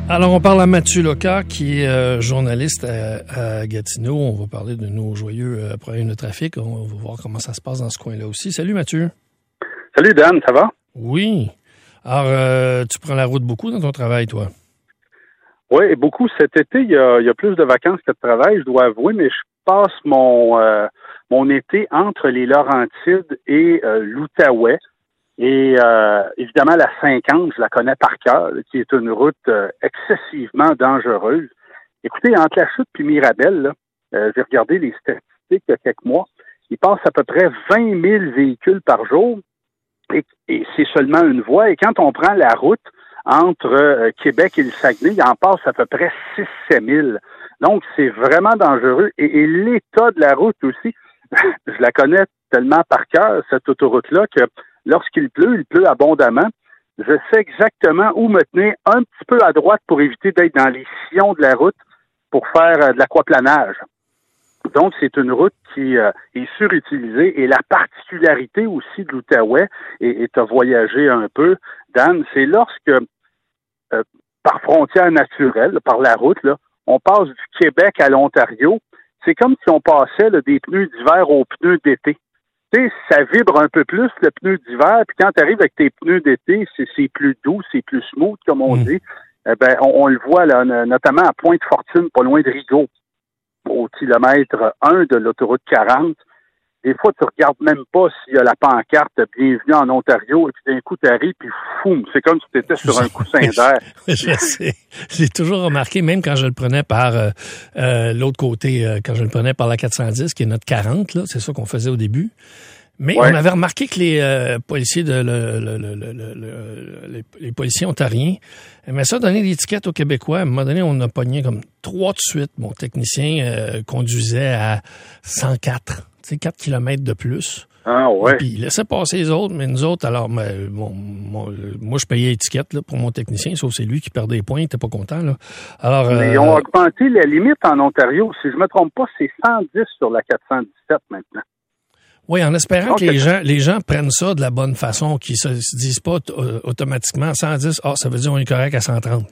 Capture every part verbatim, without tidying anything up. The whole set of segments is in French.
Alors, on parle à Mathieu Locas, qui est euh, journaliste à, à Gatineau. On va parler de nos joyeux euh, problèmes de trafic. On va voir comment ça se passe dans ce coin-là aussi. Salut, Mathieu. Salut, Dan, ça va? Oui. Alors, euh, tu prends la route beaucoup dans ton travail, toi? Oui, beaucoup. Cet été, il y a, il y a plus de vacances que de travail, je dois avouer, mais je passe mon euh, mon été entre les Laurentides et euh, l'Outaouais. Et euh, évidemment, la cinquante, je la connais par cœur, qui est une route euh, excessivement dangereuse. Écoutez, entre la Chute puis Mirabel, là, euh, j'ai regardé les statistiques il y a quelques mois. Il passe à peu près vingt mille véhicules par jour et, et c'est seulement une voie. Et quand on prend la route entre euh, Québec et le Saguenay, il en passe à peu près six à sept mille. Donc, c'est vraiment dangereux. Et, et l'état de la route aussi, je la connais tellement par cœur, cette autoroute-là, que lorsqu'il pleut, il pleut abondamment. Je sais exactement où me tenir un petit peu à droite pour éviter d'être dans les sillons de la route pour faire euh, de l'aquaplanage. Donc, c'est une route qui euh, est surutilisée. Et la particularité aussi de l'Outaouais, et tu as voyagé un peu, Dan, c'est lorsque, euh, par frontière naturelle, par la route, là, on passe du Québec à l'Ontario, c'est comme si on passait là, des pneus d'hiver aux pneus d'été. Tu sais, ça vibre un peu plus, le pneu d'hiver, puis quand tu arrives avec tes pneus d'été, c'est, c'est plus doux, c'est plus smooth, comme on mmh. dit. Eh ben, on, on le voit là, notamment à Pointe-Fortune, pas loin de Rigaud, au kilomètre un de l'autoroute quarante. Des fois, tu regardes même pas s'il y a la pancarte « Bienvenue en Ontario » et puis d'un coup, tu arrives, puis foum, c'est comme si tu étais sur un coussin d'air. Je sais. J'ai toujours remarqué, même quand je le prenais par euh, euh, l'autre côté, euh, quand je le prenais par la quatre cent dix, qui est notre quarante, là, c'est ça qu'on faisait au début. Mais ouais. on avait remarqué que les euh, policiers de le, le, le, le, le, les, les policiers ontariens aimaient ça donner l'étiquette aux Québécois. À un moment donné, on a pogné comme trois de suite. Mon technicien euh, conduisait à cent quatre. C'est quatre kilomètres de plus. Ah ouais. Et puis il laissait passer les autres, mais nous autres, alors, ben, bon, mon, moi, je payais l'étiquette là, pour mon technicien, sauf c'est lui qui perdait des points, il était pas content. Là. Alors, mais euh, ils ont augmenté la limite en Ontario. Si je me trompe pas, c'est cent dix sur la quatre cent dix-sept maintenant. Oui, en espérant Donc, que les gens, les gens prennent ça de la bonne façon, qu'ils se, se disent pas t- automatiquement cent dix, ah, ça veut dire on est correct à cent trente.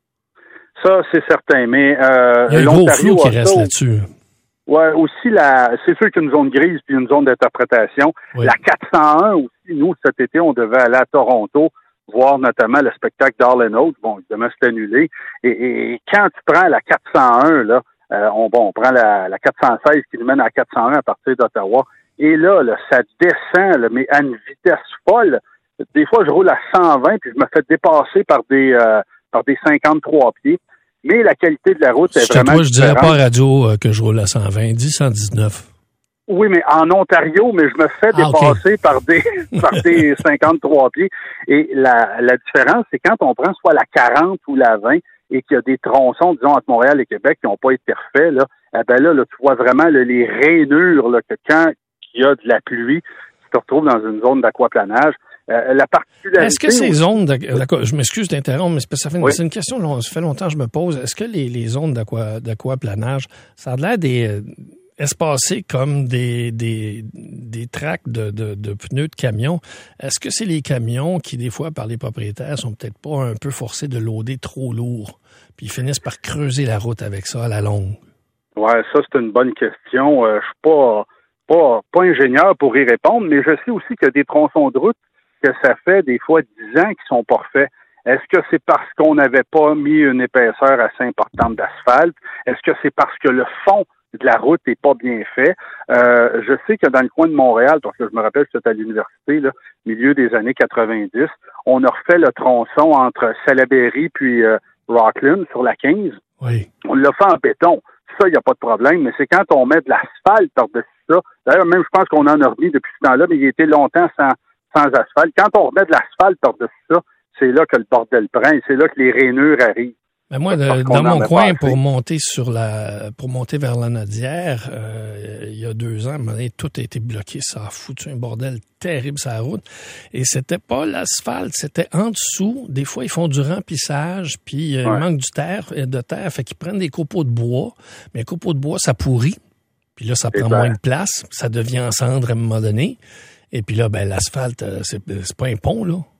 Ça, c'est certain, mais euh, il y a un gros flou qui reste là-dessus. Ouais, aussi la, c'est sûr qu'il y a une zone grise puis une zone d'interprétation. Oui. La quatre cent un aussi, nous cet été, on devait aller à Toronto voir notamment le spectacle d'Hall and Oates. Bon, évidemment, c'est annulé. Et, et quand tu prends la quatre cent un, là, euh, on, bon, on prend la, la quatre cent seize qui nous mène à la quatre cent un à partir d'Ottawa. Et là, là, ça descend, là, mais à une vitesse folle. Des fois, je roule à cent vingt puis je me fais dépasser par des, euh, par des cinquante-trois pieds. Mais la qualité de la route est vraiment toi, je dirais pas à radio euh, que je roule à cent vingt, dis cent dix-neuf. Oui, mais en Ontario, mais je me fais ah, dépasser okay. par des par des cinquante-trois pieds. Et la, la différence, c'est quand on prend soit la quarante ou la vingt et qu'il y a des tronçons, disons, entre Montréal et Québec qui n'ont pas été refaits, là, eh ben là, là, tu vois vraiment là, les rainures, là, que quand il y a de la pluie, tu te retrouves dans une zone d'aquaplanage. Euh, la particularité... Est-ce que ces zones, d'aqua... je m'excuse d'interrompre, mais ça fait une... oui. c'est une question, ça fait longtemps que je me pose. Est-ce que les, les zones d'aqua... d'aquaplanage, ça a l'air des euh, espacées comme des des des tracts de, de, de pneus de camions? Est-ce que c'est les camions qui, des fois, par les propriétaires, sont peut-être pas un peu forcés de loader trop lourd, puis ils finissent par creuser la route avec ça à la longue? Ouais, ça c'est une bonne question. Euh, je suis pas pas pas ingénieur pour y répondre, mais je sais aussi qu'il y a des tronçons de route que ça fait des fois dix ans qu'ils sont pas refaits. Est-ce que c'est parce qu'on n'avait pas mis une épaisseur assez importante d'asphalte? Est-ce que c'est parce que le fond de la route n'est pas bien fait? Euh, je sais que dans le coin de Montréal, parce que je me rappelle que c'était à l'université, là, milieu des années quatre-vingt-dix, on a refait le tronçon entre Salaberry puis euh, Rockland sur la quinze. Oui. On l'a fait en béton. Ça, il n'y a pas de problème, mais c'est quand on met de l'asphalte par-dessus ça. D'ailleurs, même je pense qu'on en a remis depuis ce temps-là, mais il était longtemps sans sans asphalte. Quand on remet de l'asphalte par-dessus ça, c'est là que le bordel prend et c'est là que les rainures arrivent. Mais moi, de, dans mon coin, pour monter sur la, pour monter vers la Nodière, euh, il y a deux ans, tout a été bloqué. Ça a foutu un bordel terrible sur la route. Et c'était pas l'asphalte, c'était en dessous. Des fois, ils font du remplissage, puis euh, ouais. il manque du terre, de terre, fait qu'ils prennent des copeaux de bois. Mais les copeaux de bois, ça pourrit. Puis là, ça prend moins de place. Ça devient en cendre à un moment donné. Et puis là, ben l'asphalte, c'est, c'est pas un pont, là.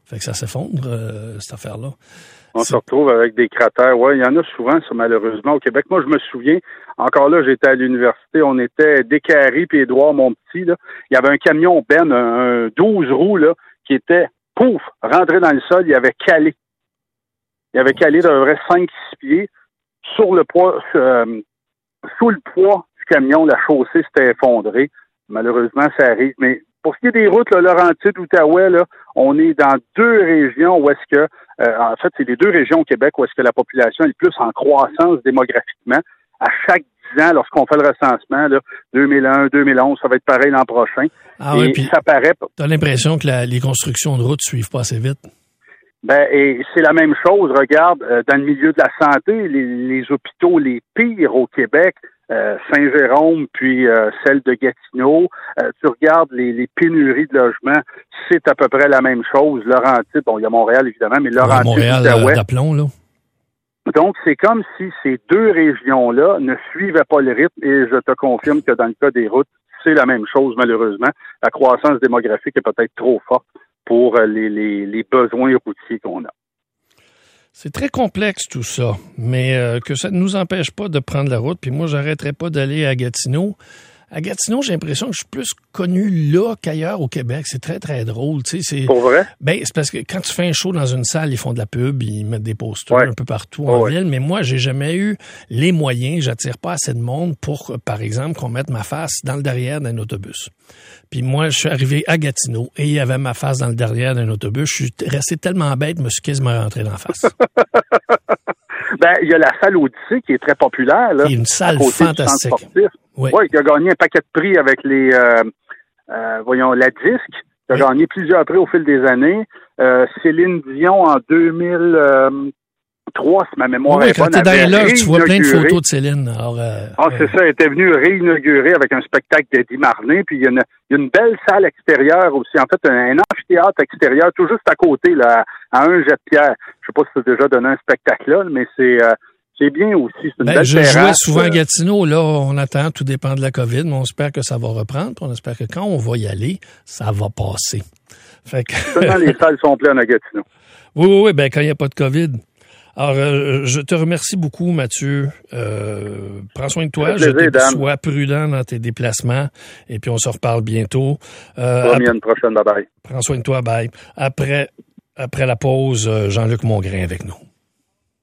Fait que ça s'effondre, euh, cette affaire-là. On C'est... se retrouve avec des cratères. Ouais, il y en a souvent, ça, malheureusement, au Québec. Moi, je me souviens, encore là, j'étais à l'université, on était Descaries puis Édouard, mon petit, là. Il y avait un camion Ben, un, un douze roues, là, qui était, pouf, rentré dans le sol, il avait calé. Il avait calé de vrai cinq six pieds sur le poids, euh, sous le poids du camion, la chaussée s'était effondrée. Malheureusement, ça arrive. Mais pour ce qui est des routes, là, Laurentides, Outaouais, là, on est dans deux régions où est-ce que, euh, en fait, c'est les deux régions au Québec où est-ce que la population est plus en croissance démographiquement. À chaque dix ans, lorsqu'on fait le recensement, là, deux mille un, deux mille onze, ça va être pareil l'an prochain. Ah oui, et puis ça paraît. T'as l'impression que la, les constructions de routes suivent pas assez vite? Ben, et c'est la même chose. Regarde, euh, dans le milieu de la santé, les, les hôpitaux les pires au Québec, euh, Saint-Jérôme, puis euh, celle de Gatineau. Euh, tu regardes les, les pénuries de logements, c'est à peu près la même chose. Laurentides, bon, il y a Montréal évidemment, mais Laurentides, ouais, Montréal, Outaouais. d'aplomb, là. Donc, c'est comme si ces deux régions-là ne suivaient pas le rythme, et je te confirme que dans le cas des routes, c'est la même chose, malheureusement. La croissance démographique est peut-être trop forte pour les, les, les besoins routiers qu'on a. C'est très complexe tout ça, mais euh, que ça ne nous empêche pas de prendre la route. Puis moi, j'arrêterai pas d'aller à Gatineau. À Gatineau, j'ai l'impression que je suis plus connu là qu'ailleurs au Québec. C'est très, très drôle. Tu sais, c'est, pour vrai? Ben, c'est parce que quand tu fais un show dans une salle, ils font de la pub, ils mettent des posters ouais. un peu partout oh, en ouais. ville. Mais moi, j'ai jamais eu les moyens. J'attire pas assez de monde pour, par exemple, qu'on mette ma face dans le derrière d'un autobus. Puis moi, je suis arrivé à Gatineau et il y avait ma face dans le derrière d'un autobus. Je suis resté tellement bête, je me suis quasiment rentré dans la face. Ben, il y a la salle Odyssée qui est très populaire, là. Il y a une salle fantastique. Oui, ouais, qui a gagné un paquet de prix avec les, euh, euh, voyons, la disque. Qui a oui. gagné plusieurs prix au fil des années. Euh, Céline Dion en deux mille trois, si ma mémoire oui, est bonne. Quand t'es dans l'heure, tu vois plein de photos de Céline. Alors, euh, ah, c'est euh... ça. Elle était venue réinaugurer avec un spectacle d'Eddie Marlin. Puis il y, a une, il y a une belle salle extérieure aussi. En fait, un, un amphithéâtre extérieur, tout juste à côté, là, à un jet de pierre. Je sais pas si tu as déjà donné un spectacle là, mais c'est... Euh, C'est bien aussi. C'est une ben, belle je terrasse. jouais souvent à Gatineau. Là, on attend, tout dépend de la COVID, mais on espère que ça va reprendre. Puis on espère que quand on va y aller, ça va passer. Fait que... Seulement les salles sont pleines à Gatineau. Oui, oui, oui. Ben, quand il n'y a pas de COVID. Alors, euh, je te remercie beaucoup, Mathieu. Euh, prends soin de toi. Plaisir, je te Dan. Sois prudent dans tes déplacements. Et puis, on se reparle bientôt. Euh, Promis, à une prochaine. Bye bye. Prends soin de toi. Bye. Après, après la pause, Jean-Luc Mongrain avec nous.